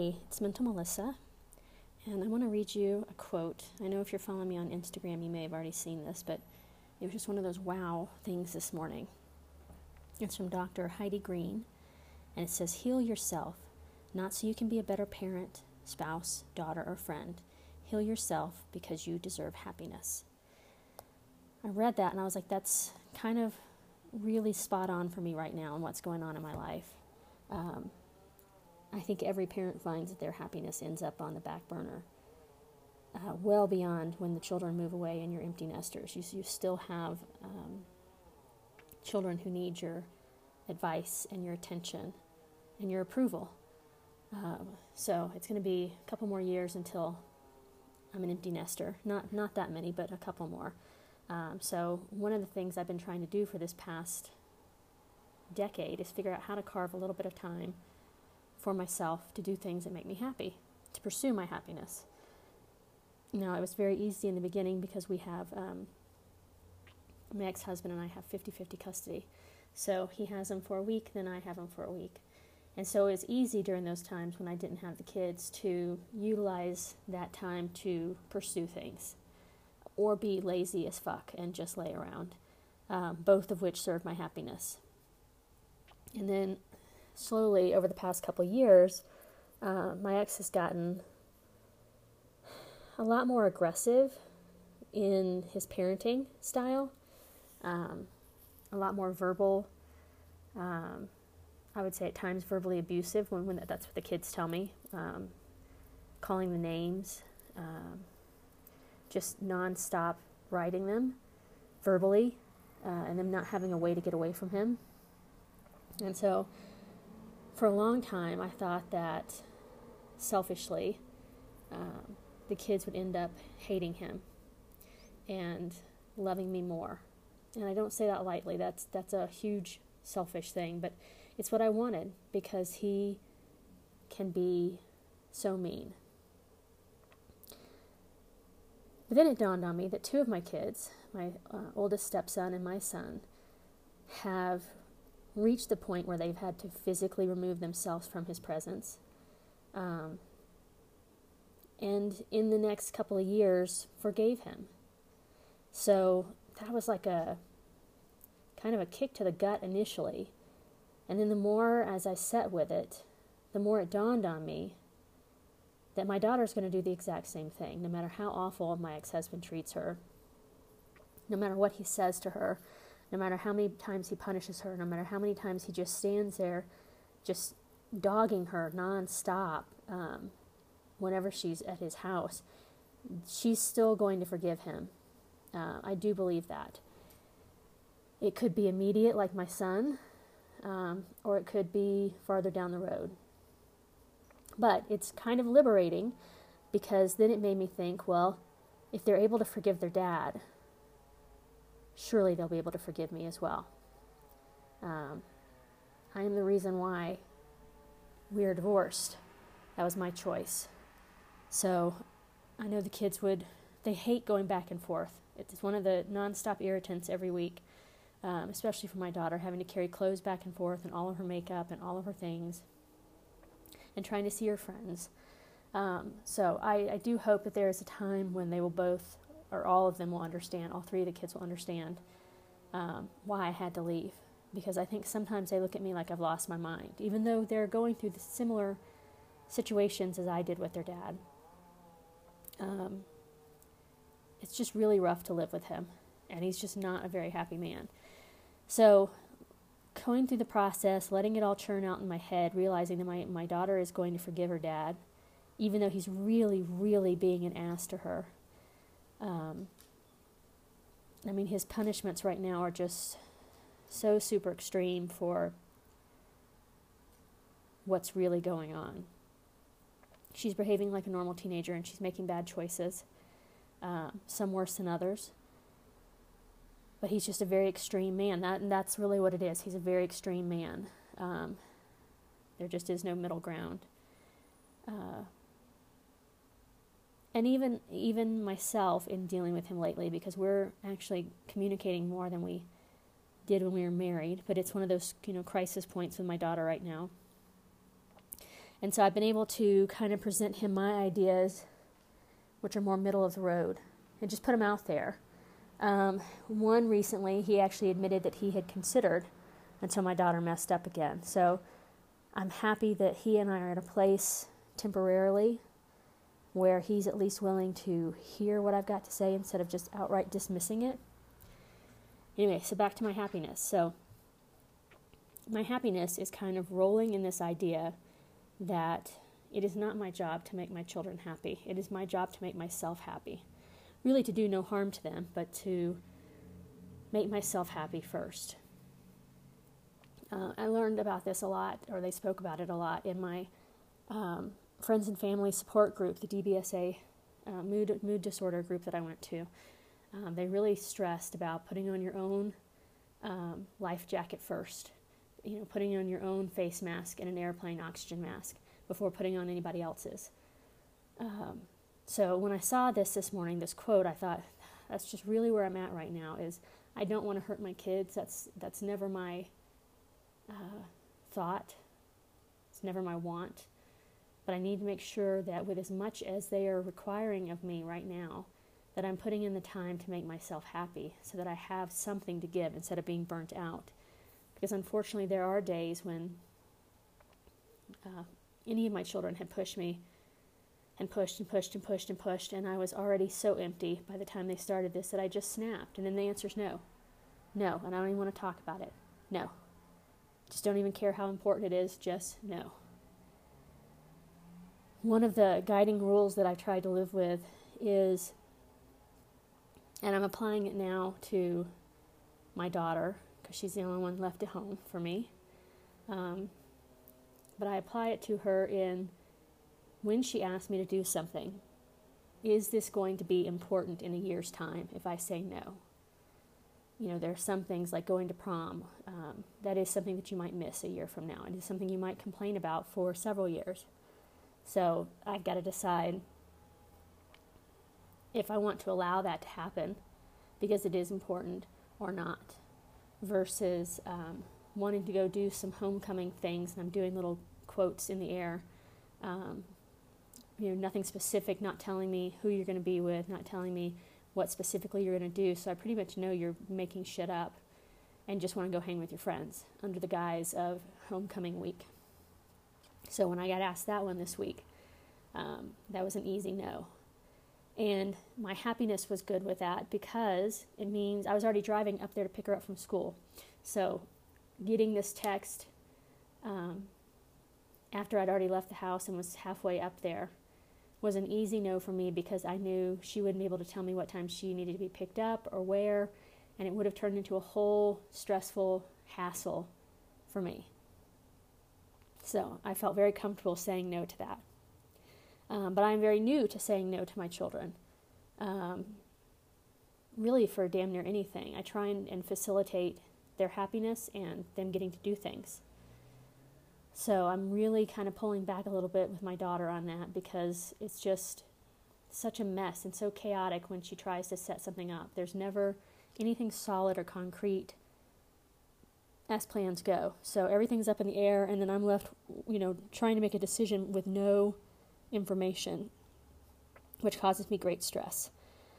Hey, it's Mental Melissa, and I want to read you a quote. I know if you're following me on Instagram, you may have already seen this, but it was just one of those wow things this morning. It's from Dr. Heidi Green, and it says, "Heal yourself, not so you can be a better parent, spouse, daughter, or friend. Heal yourself because you deserve happiness." I read that and I was like, that's kind of really spot on for me right now and what's going on in my life. I think every parent finds that their happiness ends up on the back burner, well beyond when the children move away and you're empty nesters. You still have children who need your advice and your attention and your approval. So it's going to be a couple more years until I'm an empty nester. Not that many, but a couple more. So one of the things I've been trying to do for this past decade is figure out how to carve a little bit of time for myself to do things that make me happy, to pursue my happiness. Now, it was very easy in the beginning because we have, my ex-husband and I have 50-50 custody. So he has them for a week, then I have them for a week. And so it was easy during those times when I didn't have the kids to utilize that time to pursue things or be lazy as fuck and just lay around, both of which serve my happiness. And then slowly, over the past couple of years, my ex has gotten a lot more aggressive in his parenting style, a lot more verbal, I would say at times verbally abusive, when that's what the kids tell me, calling the names, just nonstop writing them verbally, and them not having a way to get away from him. And so for a long time, I thought that selfishly, the kids would end up hating him and loving me more. And I don't say that lightly. That's a huge selfish thing, but it's what I wanted because he can be so mean. But then it dawned on me that two of my kids, my oldest stepson and my son, have reached the point where they've had to physically remove themselves from his presence. And in the next couple of years, forgave him. So that was like a kind of a kick to the gut initially. And then the more as I sat with it, the more it dawned on me that my daughter's going to do the exact same thing, no matter how awful my ex-husband treats her, no matter what he says to her, no matter how many times he punishes her, no matter how many times he just stands there just dogging her nonstop whenever she's at his house, she's still going to forgive him. I do believe that. It could be immediate like my son, or it could be farther down the road. But it's kind of liberating because then it made me think, well, if they're able to forgive their dad, surely they'll be able to forgive me as well. I am the reason why we are divorced. That was my choice. So I know the kids they hate going back and forth. It's one of the nonstop irritants every week, especially for my daughter, having to carry clothes back and forth and all of her makeup and all of her things and trying to see her friends. So I do hope that there is a time when they will both, or all of them will understand, all three of the kids will understand why I had to leave. Because I think sometimes they look at me like I've lost my mind, even though they're going through the similar situations as I did with their dad. It's just really rough to live with him, and he's just not a very happy man. So going through the process, letting it all churn out in my head, realizing that my daughter is going to forgive her dad, even though he's really, really being an ass to her. His punishments right now are just so super extreme for what's really going on. She's behaving like a normal teenager and she's making bad choices, some worse than others. But he's just a very extreme man. That's really what it is. He's a very extreme man. There just is no middle ground. And even myself in dealing with him lately, because we're actually communicating more than we did when we were married, but it's one of those, crisis points with my daughter right now. And so I've been able to kind of present him my ideas, which are more middle of the road, and just put them out there. One recently, he actually admitted that he had considered until my daughter messed up again. So I'm happy that he and I are at a place temporarily where he's at least willing to hear what I've got to say instead of just outright dismissing it. Anyway, so back to my happiness. So my happiness is kind of rolling in this idea that it is not my job to make my children happy. It is my job to make myself happy. Really to do no harm to them, but to make myself happy first. I learned about this a lot, or they spoke about it a lot in my friends and family support group, the DBSA mood disorder group that I went to. They really stressed about putting on your own life jacket first. Putting on your own face mask and an airplane oxygen mask before putting on anybody else's. So when I saw this morning, this quote, I thought, that's just really where I'm at right now, is I don't want to hurt my kids. That's never my thought. It's never my want. But I need to make sure that with as much as they are requiring of me right now, that I'm putting in the time to make myself happy so that I have something to give instead of being burnt out. Because unfortunately there are days when any of my children had pushed me and pushed and pushed and pushed and pushed, and I was already so empty by the time they started this that I just snapped. And then the answer's no. No, and I don't even want to talk about it. No. Just don't even care how important it is, just no. One of the guiding rules that I try to live with is, and I'm applying it now to my daughter, because she's the only one left at home for me, but I apply it to her in when she asks me to do something. Is this going to be important in a year's time if I say no? There are some things like going to prom. That is something that you might miss a year from now. It is something you might complain about for several years. So I've got to decide if I want to allow that to happen because it is important or not, versus wanting to go do some homecoming things, and I'm doing little quotes in the air. Nothing specific, not telling me who you're going to be with, not telling me what specifically you're going to do, so I pretty much know you're making shit up and just want to go hang with your friends under the guise of homecoming week. So when I got asked that one this week, that was an easy no. And my happiness was good with that because it means I was already driving up there to pick her up from school. So getting this text after I'd already left the house and was halfway up there was an easy no for me because I knew she wouldn't be able to tell me what time she needed to be picked up or where, and it would have turned into a whole stressful hassle for me. So I felt very comfortable saying no to that. But I'm very new to saying no to my children. Really for damn near anything. I try and facilitate their happiness and them getting to do things. So I'm really kind of pulling back a little bit with my daughter on that because it's just such a mess and so chaotic when she tries to set something up. There's never anything solid or concrete as plans go. So everything's up in the air, and then I'm left, trying to make a decision with no information, which causes me great stress.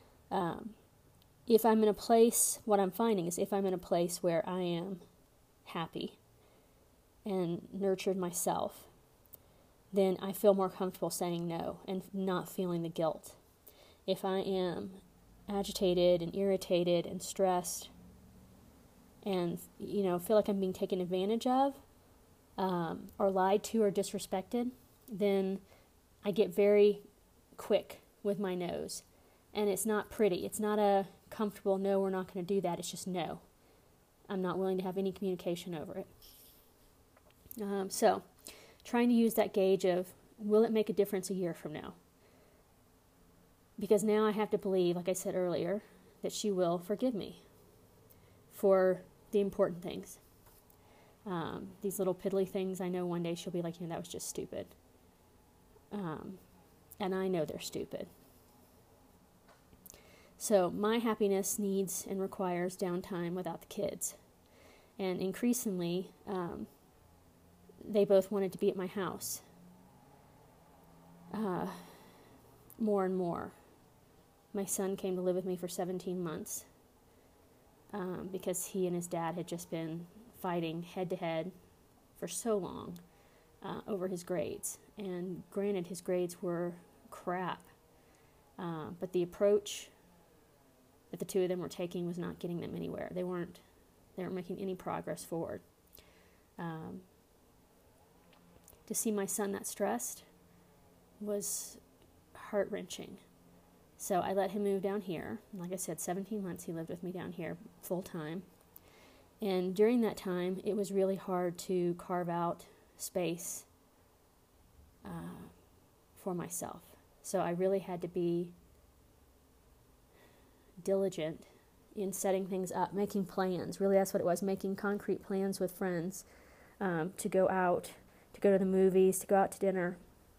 If I'm in a place, what I'm finding is if I'm in a place where I am happy and nurtured myself, then I feel more comfortable saying no and not feeling the guilt. If I am agitated and irritated and stressed and, feel like I'm being taken advantage of, or lied to or disrespected, then I get very quick with my no's. And it's not pretty. It's not a comfortable, no, we're not going to do that. It's just no. I'm not willing to have any communication over it. So, trying to use that gauge of, will it make a difference a year from now? Because now I have to believe, like I said earlier, that she will forgive me for the important things. These little piddly things, I know one day she'll be like, that was just stupid. And I know they're stupid. So my happiness needs and requires downtime without the kids. And increasingly, they both wanted to be at my house. more and more. My son came to live with me for 17 months because he and his dad had just been fighting head to head for so long over his grades. And granted, his grades were crap, but the approach that the two of them were taking was not getting them anywhere. They weren't making any progress forward. To see my son that stressed was heart-wrenching. So I let him move down here. Like I said, 17 months he lived with me down here full time. And during that time, it was really hard to carve out space for myself. So I really had to be diligent in setting things up, making plans. Really, that's what it was, making concrete plans with friends to go out, to go to the movies, to go out to dinner,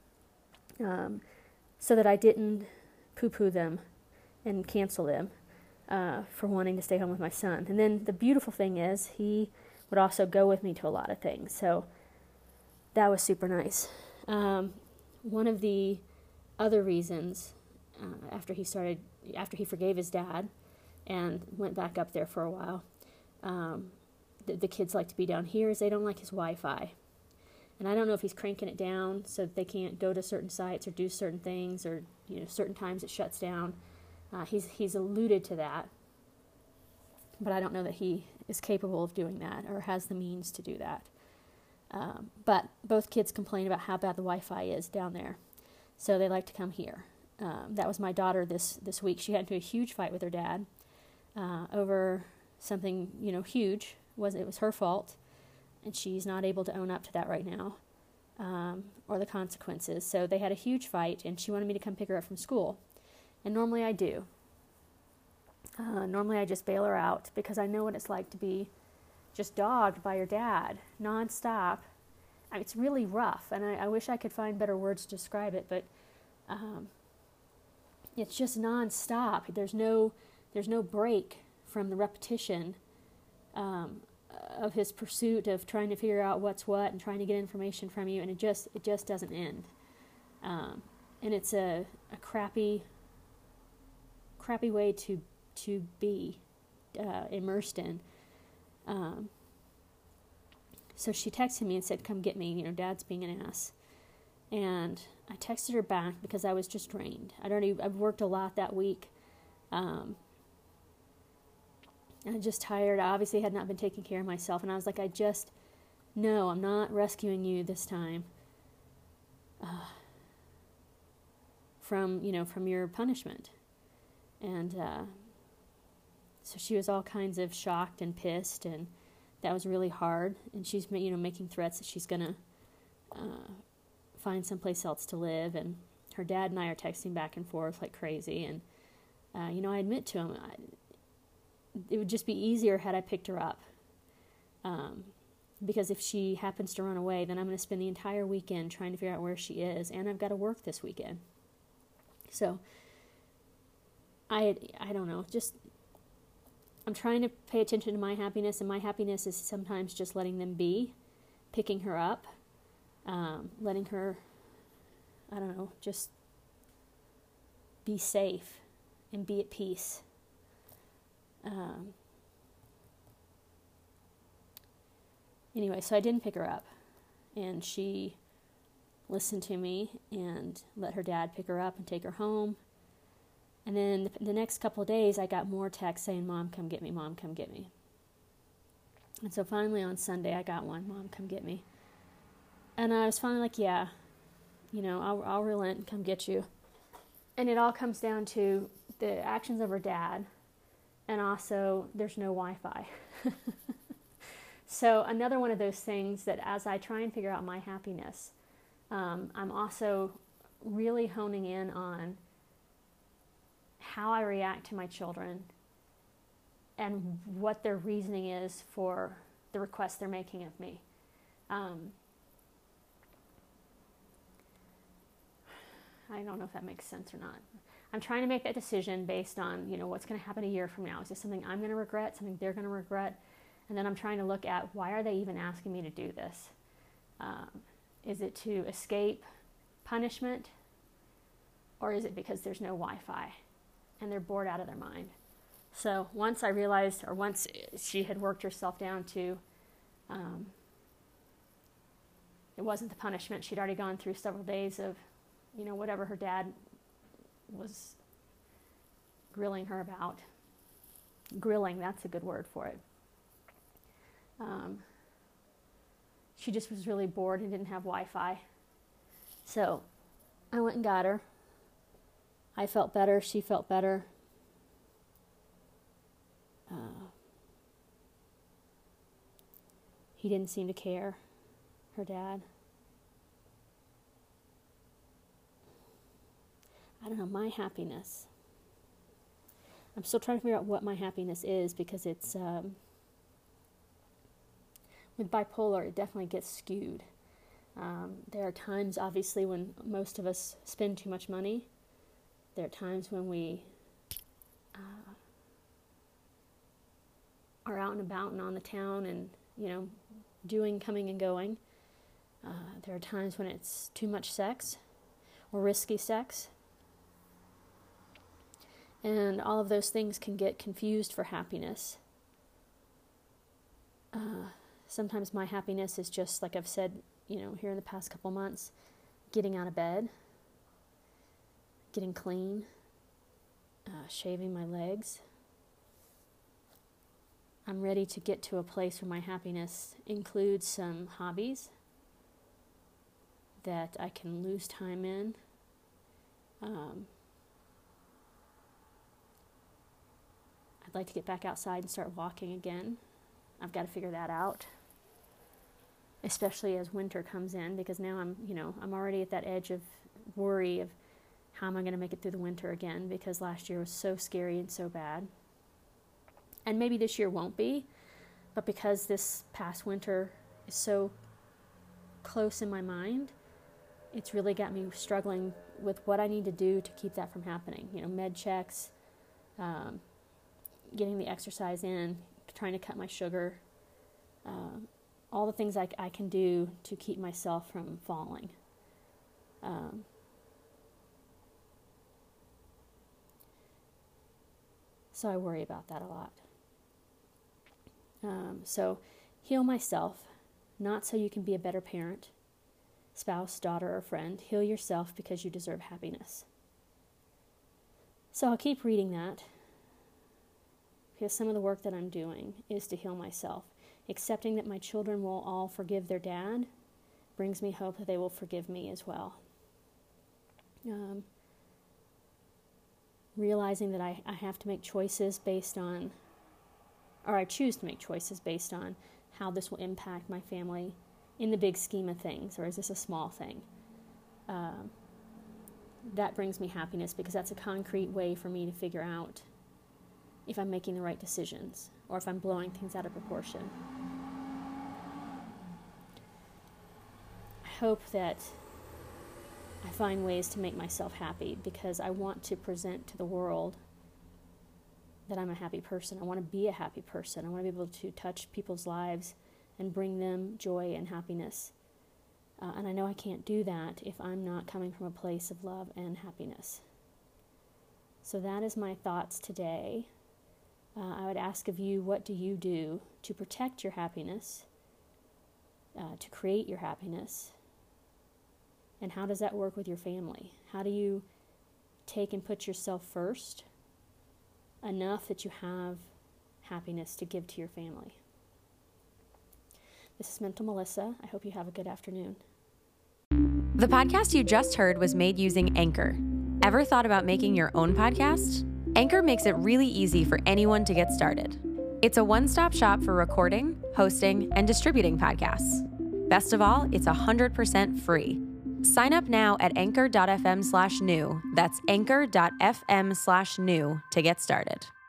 so that I didn't poo-poo them and cancel them for wanting to stay home with my son. And then the beautiful thing is he would also go with me to a lot of things. So that was super nice. One of the other reasons after he forgave his dad and went back up there for a while, the kids like to be down here is they don't like his Wi-Fi. And I don't know if he's cranking it down so that they can't go to certain sites or do certain things, or certain times it shuts down. He's alluded to that, but I don't know that he is capable of doing that or has the means to do that. But both kids complain about how bad the Wi-Fi is down there, so they like to come here. That was my daughter this week. She got into a huge fight with her dad over something huge. It was her fault, and she's not able to own up to that right now, or the consequences. So they had a huge fight, and she wanted me to come pick her up from school. And normally I do. Normally I just bail her out because I know what it's like to be just dogged by your dad nonstop. I mean, it's really rough, and I wish I could find better words to describe it, but it's just nonstop. There's no break from the repetition of his pursuit of trying to figure out what's what and trying to get information from you, and it just doesn't end. And it's a crappy way to be immersed in. So she texted me and said, "Come get me. Dad's being an ass." And I texted her back because I was just drained. I've worked a lot that week. And I'm just tired. I obviously had not been taking care of myself. And I was like, no, I'm not rescuing you this time from your punishment. And so she was all kinds of shocked and pissed, and that was really hard. And she's making threats that she's going to find someplace else to live. And her dad and I are texting back and forth like crazy. And, I admit to him, it would just be easier had I picked her up. Because if she happens to run away, then I'm going to spend the entire weekend trying to figure out where she is, and I've got to work this weekend. So, I don't know, I'm trying to pay attention to my happiness, and my happiness is sometimes just letting them be, picking her up, letting her, just be safe and be at peace. Anyway, so I didn't pick her up, and she listened to me and let her dad pick her up and take her home. And then the next couple of days, I got more texts saying, "Mom, come get me. Mom, come get me." And so finally on Sunday, I got one, "Mom, come get me." And I was finally like, yeah, I'll relent and come get you. And it all comes down to the actions of her dad, and also there's no Wi-Fi. So another one of those things that as I try and figure out my happiness, I'm also really honing in on how I react to my children and what their reasoning is for the requests they're making of me. I don't know if that makes sense or not. I'm trying to make that decision based on, what's going to happen a year from now. Is this something I'm going to regret, something they're going to regret? And then I'm trying to look at, why are they even asking me to do this? Is it to escape punishment? or is it because there's no Wi-Fi and they're bored out of their mind? So once I realized, or once she had worked herself down to, it wasn't the punishment. She'd already gone through several days of, whatever her dad was grilling her about. Grilling, that's a good word for it. She just was really bored and didn't have Wi-Fi. So I went and got her. I felt better. She felt better. He didn't seem to care, her dad. I don't know, my happiness. I'm still trying to figure out what my happiness is, because it's, with bipolar, it definitely gets skewed. There are times, obviously, when most of us spend too much money. There are times when we are out and about and on the town and, doing, coming and going. There are times when it's too much sex or risky sex. And all of those things can get confused for happiness. Sometimes my happiness is just, like I've said, here in the past couple months, getting out of bed, getting clean, shaving my legs. I'm ready to get to a place where my happiness includes some hobbies that I can lose time in. I'd like to get back outside and start walking again. I've got to figure that out, especially as winter comes in, because now I'm already at that edge of worry of how am I going to make it through the winter again, because last year was so scary and so bad. And maybe this year won't be, but because this past winter is so close in my mind, it's really got me struggling with what I need to do to keep that from happening. Med checks, getting the exercise in, trying to cut my sugar, all the things I can do to keep myself from falling. So I worry about that a lot. So heal myself, not so you can be a better parent, spouse, daughter, or friend. Heal yourself because you deserve happiness. So I'll keep reading that, because some of the work that I'm doing is to heal myself. Accepting that my children will all forgive their dad brings me hope that they will forgive me as well. Realizing that I have to make choices based on, or I choose to make choices based on how this will impact my family in the big scheme of things, or is this a small thing? That brings me happiness, because that's a concrete way for me to figure out if I'm making the right decisions or if I'm blowing things out of proportion. I hope that I find ways to make myself happy, because I want to present to the world that I'm a happy person. I want to be a happy person. I want to be able to touch people's lives and bring them joy and happiness. And I know I can't do that if I'm not coming from a place of love and happiness. So that is my thoughts today. I would ask of you, what do you do to protect your happiness, to create your happiness? And how does that work with your family? How do you take and put yourself first enough that you have happiness to give to your family? This is Mental Melissa. I hope you have a good afternoon. The podcast you just heard was made using Anchor. Ever thought about making your own podcast? Anchor makes it really easy for anyone to get started. It's a one-stop shop for recording, hosting, and distributing podcasts. Best of all, it's 100% free. Sign up now at anchor.fm/new. That's anchor.fm/new to get started.